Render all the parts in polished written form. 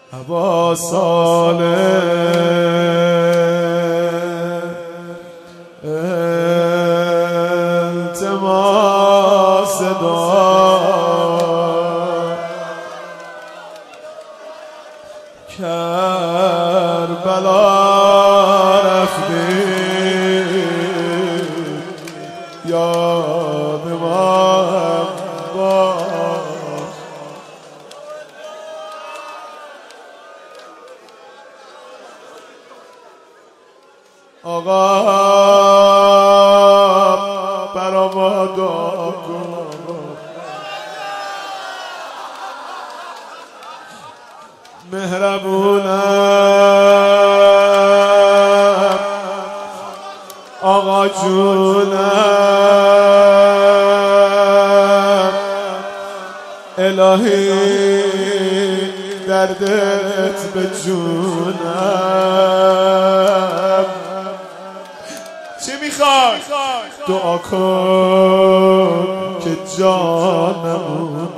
هوا ساله التماس دار کربلا رفتی یاد من باش آقا برا ما دعا کن مهربونم آقا جونم الهی دردت به جونم چی میخوای؟ دعا کن که جانم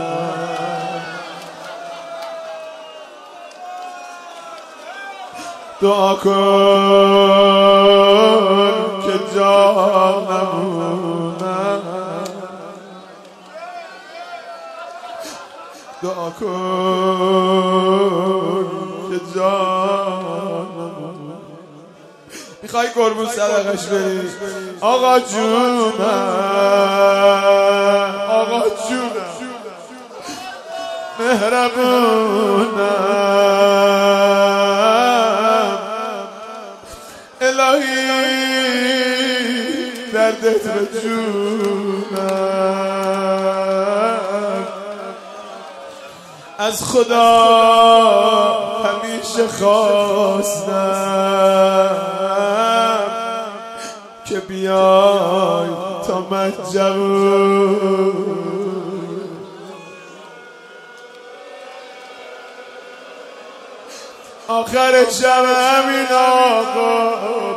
دعا کن که جانم دعا کن که جانم میخوای قربون صدقش بری آقا جونم آقا جونم مهربونم الهی دردت به جونم از خدا همیشه خواستم که بیای تا من جوون آخر شب همین آقا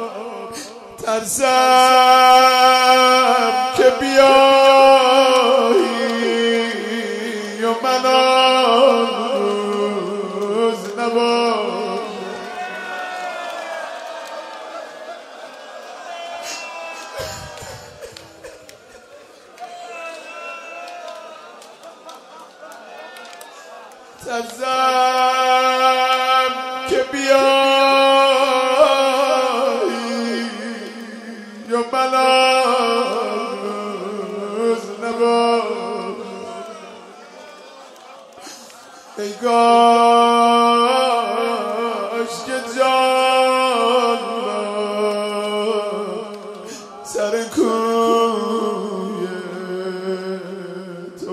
ترسم که بیایی و من آن روز نباشم ترسم که بیایی یا من آن روز نباشم ای کاش که جان را سر کوی تو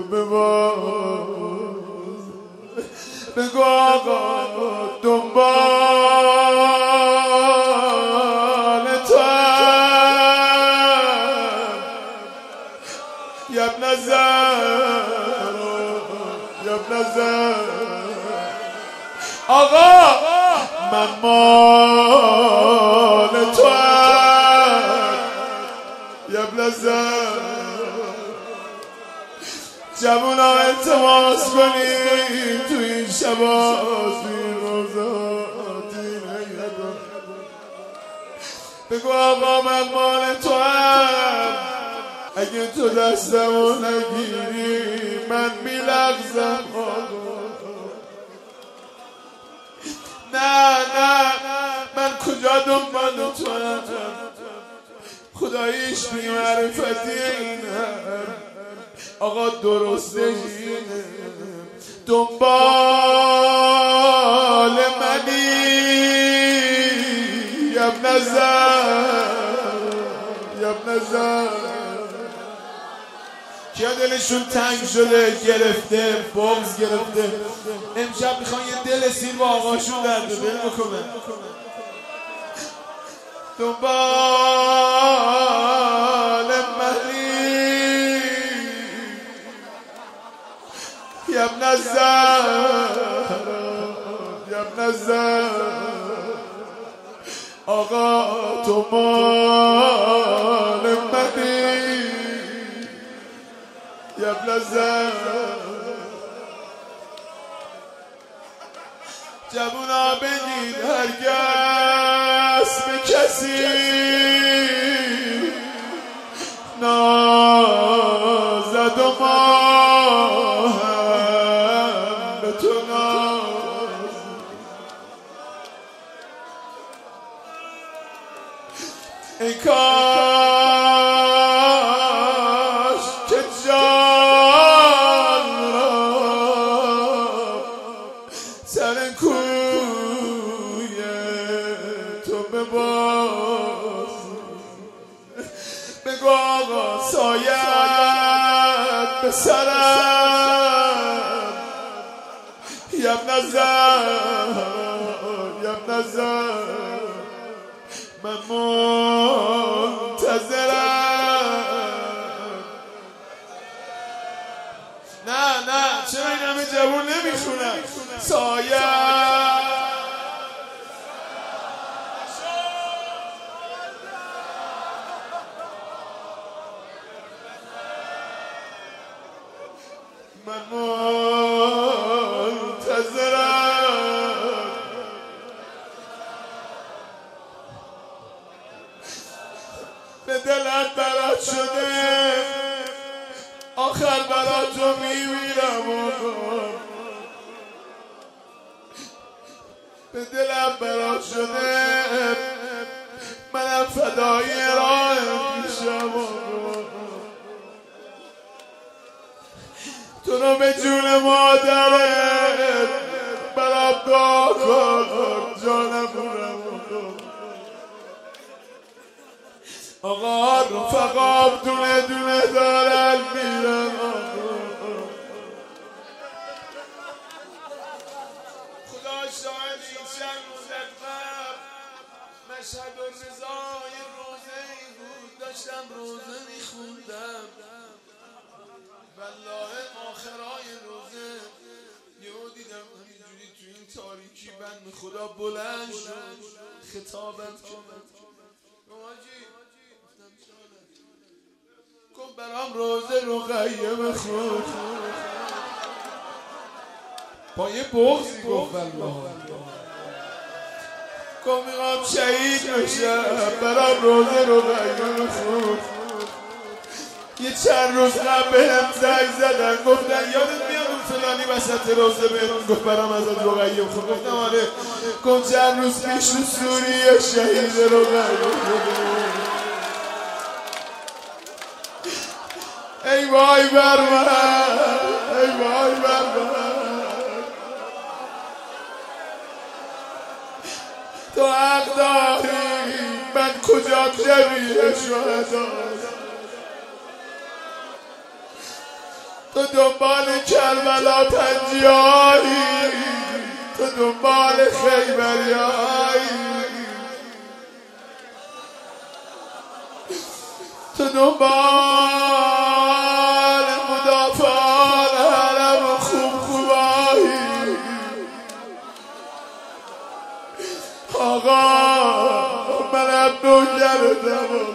بباز بگو آقا دنبال تو یا ابن زهرا آقا من مال تو یا ابن زهرا جوونا التماس کنی تو این شبا تو این روزات بگو آقا من مال تو هم اگه تو دستمو نگیری من میلغزم نه من کجا دنبال تو هم خداییش بی معرفتی اینم آقا درسته اینه دنبال منی یا ابن زهرا کیا دلشون تنگ شده گرفته بغض گرفته امشب میخوان یه دل سیر با آقاشون درد دل بکنن دنبال منی یا ابن زهرا آقا تو مال منی یا ابن زهرا جوونا بگید هرگز به کسی نازد و ما هم به تو ناز. ای کاش که جان را سر کوی تو بباز. بگو آقا سایت به سرم یبن زهر من منتظرم. نه چرا این همه جوون نمیخونن؟ سایت من منتظرم. به دلت برات شده آخر برات رو میمیرم آقا. به دلم برات شده منم فدای راه پیشم آقا. تو رو به جون مادرت برام دعا کن جانم برم آقا. رفقام دونه دونه دارن میرن خدا شاهدی چند مدت قبل مشهد و رضای روزه بود داشتم روزه میخوندم والله آخرای روزه یهو دیدم همینجوری تو این تاریکی بند خدا بلند شد خطابم کرد کن برام روزه رقیه بخون با یه بغضی گفت والله کن میخوام شهید بشم برام روزه رقیه بخون. یه چند روز قبل بهم زنگ زدن گفتن یادت میاد اون فلانی وسط روزه بهمون گفت برام ازت رقیه بخون؟ گفتم آره. کن چند روز پیش تو سوریه شهید رقیه بخون. ای وای بر من ای وای بر من تو حق داری من کجا جمیع شهدا. تو دنبال کربلا پنجیایی تو دنبال خیبریایی تو دنبال مدافعان حرم و خوبایی. آقا منم نوکرتم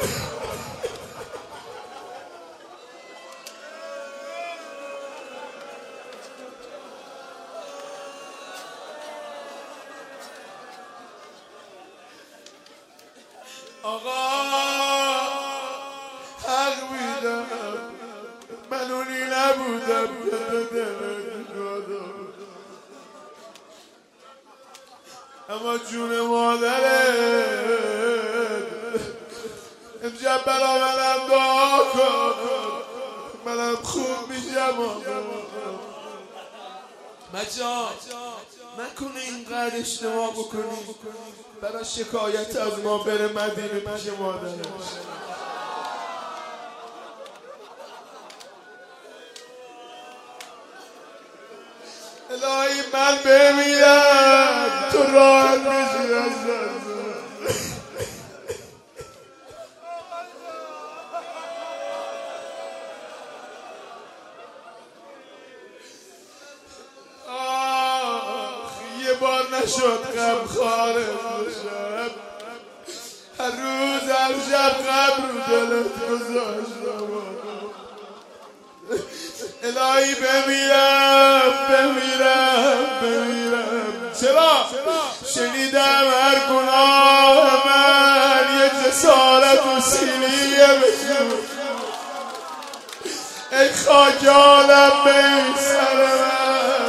آقا. حق میدم من اونی نبودم که تو دلت دادم اما جون مادرت امشب برا منم دعا کن منم خوب میشم مجا نکنه اینقدر اشتباه بکنی برای شکایت از ما بره مدینه پیش مادرش. الهی من بمیرم تو راحت بشی از یه بار نشد غمخوار بشم هر روز هر شب غم رو دلت گذاشتم الهی بمیرم شنیدم هر گناه من یه جسارت و سیلیه بشون ای خاک عالم به این سر من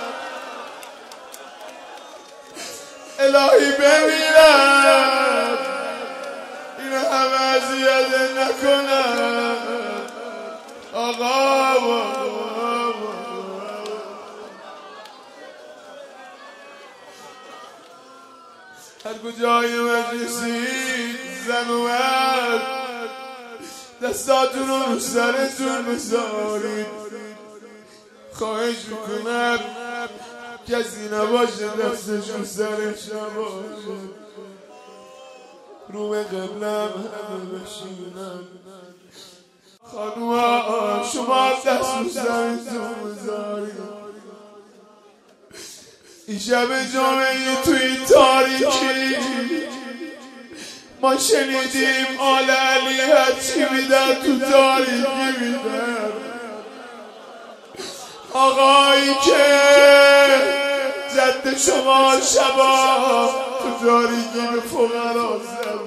الهی بمیرم این همه اذیت نکنم آقا هر کجای مجلسی زن اومد دستاتون رو سرتون بذارید خواهش میکنم کسی نباشه دستشون سرش نباشه رو به قبلم همه بشینم خانوما شما دست رو سرتون بذارید این شب جامعه توی تاریکی ما شنیدیم آل علی هرچی میدن تو تاریکی میدن آقایی که جد شما شبا تو تاریکی به فقرا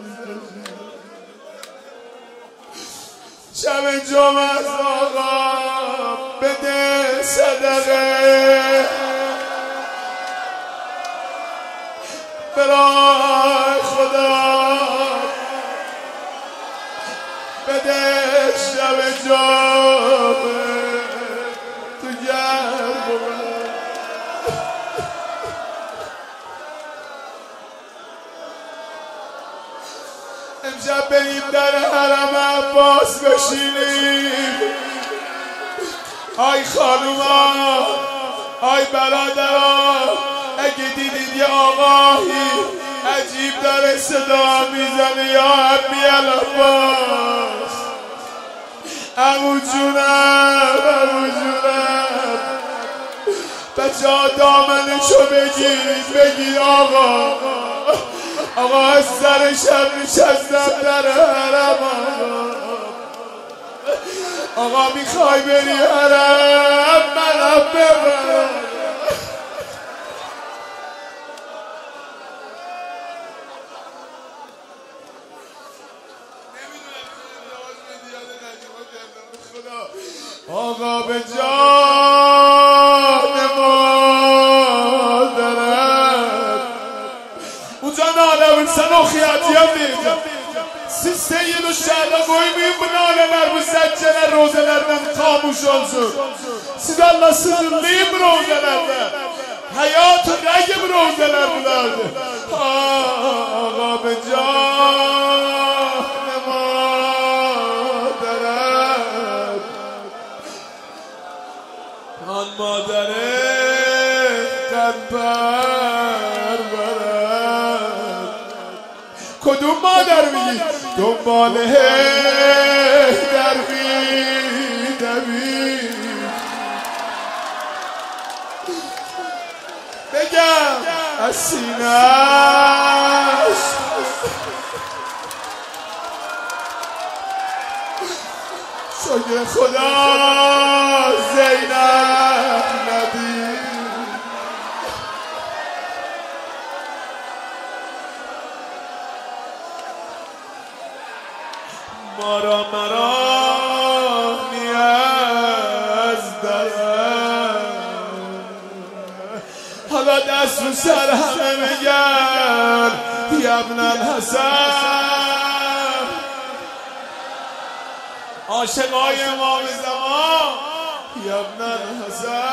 شب جامعه از آقا بده صدقه برای خدا بده شب جامعه تو گرم امشب بریم در حرم عباس بشینیم آی خانوما آی برادرها اگه دیدید یه آقایی عجیب داره صدا میزنه یا عمی العباس عمو جونم بچه ها دامنشو بگید آقا از سر شب نشستم در حرم آقا میخوای بری حرم منم ببرم آقا به جان مادرت اونجا ناله سنوخیاتی هم دیدم سیستeyim dışarıda koymayın bu naneler bu zecceler rozelerden kamuş olsun siz Allah'sız dinleyin bu rozelerde hayatı rengi bu rozeler bulardı ağa be can maderet an madere kalper veret کدوم مادر میگی دنباله در میدوی بگم از سینه‌اش شکر خدا زینب ندید مرا نیاز دارم حالا دست رو سر همه میگن ابن الحسن عاشقای امام زمان ابن الحسن